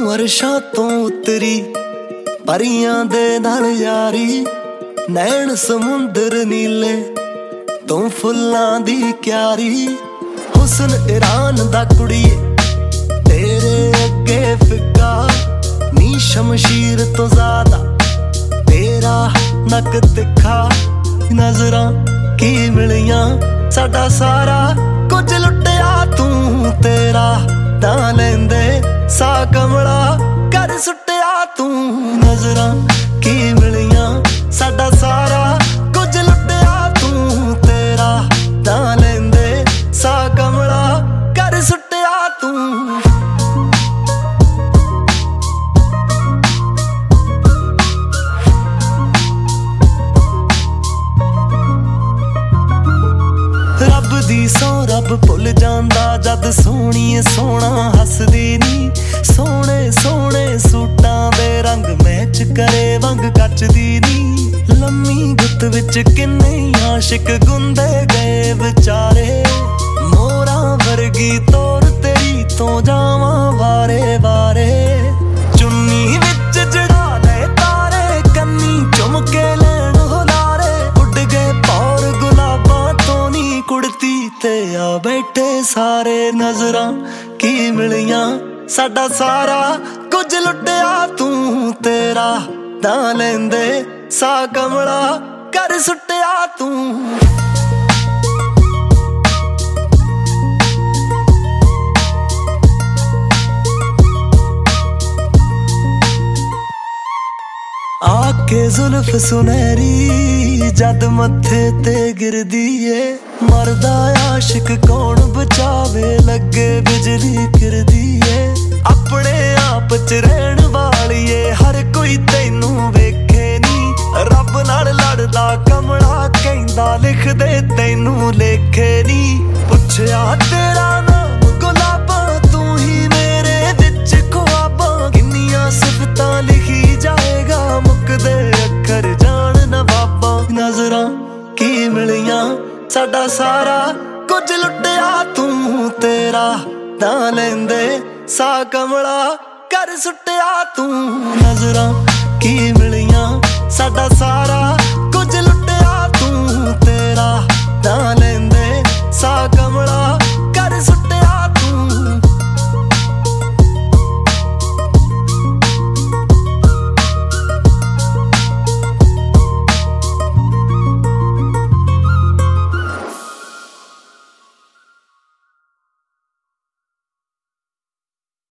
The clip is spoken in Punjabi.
ਅਰਸ਼ਾਂ ਤੋਂ ਉਤਰੀ ਪਰੀਆਂ ਦੇ ਨਾਲ ਯਾਰੀ, ਨੈਣ ਸਮੁੰਦਰ ਨੀਲੇ ਤੂੰ ਫੁੱਲਾਂ ਦੀ ਕਿਆਰੀ। ਹੁਸਨ ਈਰਾਨ ਦਾ ਕੁੜੀਏ ਤੇਰੇ ਅੱਗੇ ਫਿੱਕਾ, ਨੀ ਸ਼ਮਸ਼ੀਰ ਤੋਂ ਜ਼ਿਆਦਾ ਤੇਰਾ ਨੱਕ ਤਿੱਖਾ। ਨਜ਼ਰਾਂ ਕੀ ਮਿਲੀਆਂ ਸਾਡਾ ਸਾਰਾ ਕੁਝ ਲੁੱਟਿਆ ਤੂੰ, ਤੇਰਾ ਤਾਂ ਲੈਂਦੇ ਸਾ ਕਮਲਾ ਕਰ ਸੁੱਟਿਆ ਤੂੰ। ਨਜ਼ਰਾਂ ਕੀ ਮਿਲੀਆਂ ਸਾਡਾ ਸਾਰਾ ਕੁਝ ਲੁੱਟਿਆ ਤੂੰ, ਤੇਰਾ ਤਾਂ ਲੈਂਦੇ ਸਾ ਕਮਲਾ ਕਰ ਸੁੱਟਿਆ ਤੂੰ। ਰੱਬ ਦੀ ਸੌ ਰੱਬ ਭੁੱਲ ਜਾਂਦਾ ਜਦ ਸੋਹਣੀਏ ਸੋਹਣਾ ਹੱਸਦੀ ਨੀ। ਸੋਹਣੇ ਸੋਹਣੇ ਸੂਟਾਂ ਦੇ ਰੰਗ ਮੈਚ ਕਰੇ ਵੰਗ ਕੱਚਦੀ ਨੀ। ਲੰਮੀ ਗੁੱਤ ਵਿੱਚ ਕਿੰਨੇ ਆਸ਼ਿਕ ਗੁੰਦੇ ਗਏ ਵਿਚਾਰੇ, ਮੋਰਾਂ ਵਰਗੀ ਤੋਰ ਤੇਰੀ ਤੋਂ ਜਾਵਾਂ ਵਾਰੇ ਵਾਰੇ। ਚੁੰਨੀ ਵਿੱਚ ਜੜਾ ਲੈ ਤਾਰੇ ਕੰਨੀ ਚੁੰਮ ਕੇ ਲੈਣ ਹੁਲਾਰੇ, ਉੱਡ ਗਏ ਪੌਰ ਗੁਲਾਬਾਂ ਤੋਂ ਨੀ ਕੁੜਤੀ ਤੇ ਆ ਬੈਠੇ ਸਾਰੇ। ਨਜ਼ਰਾਂ ਕੀ ਮਿਲੀਆਂ ਸਾਡਾ ਸਾਰਾ ਕੁਝ ਲੁੱਟਿਆ ਤੂੰ, ਤੇਰਾ ਤਾਂ ਲੈਂਦੇ ਸਾ ਕਮਲਾ ਕਰ ਸੁੱਟਿਆ ਤੂੰ। ਆਕੇ ਜ਼ੁਲਫ ਸੁਨਹਿਰੀ ਜਦ ਮੱਥੇ ਤੇ ਗਿਰਦੀ ਏ, ਮਰਦਾ ਆਸ਼ਿਕ ਕੌਣ ਬਚਾਵੇ ਲੱਗੇ ਬਿਜਲੀ ਗਿਰਦੀ ਏ। ਆਪਣੇ ਆਪ ਚ ਰਹਿਣ ਵਾਲੀਏ ਹਰ ਕੋਈ ਤੈਨੂੰ ਵੇਖੇ ਨੀ, ਰੱਬ ਨਾਲ ਲੜਦਾ ਕਮਲਾ ਕਹਿੰਦਾ ਲਿਖ ਦੇ ਤੈਨੂੰ ਲੇਖੇ ਨੀ। ਪੁੱਛਿਆ ਤੇਰਾ ਨਾਮ ਗੁਲਾਬਾਂ ਤੂੰ ਹੀ ਮੇਰੇ ਵਿੱਚ ਖੁਆਬਾਂ, ਕਿੰਨੀਆਂ ਸਿਫਤਾਂ ਲਿਖੀ ਜਾਏਗਾ ਮੁੱਕਦੇ ਅੱਖਰ ਜਾਣ ਨਵਾਬਾਂ। ਨਜ਼ਰਾਂ ਕੀ ਮਿਲੀਆਂ ਸਾਡਾ ਸਾਰਾ ਕੁਝ ਲੁੱਟਿਆ ਤੂੰ, ਤੇਰਾ ਤਾਂ ਲੈਂਦੇ ਸਾ ਕਮਲਾ ਕਰ ਸੁੱਟਿਆ ਤੂੰ। ਨਜ਼ਰਾਂ ਕੀ ਮਿਲੀਆਂ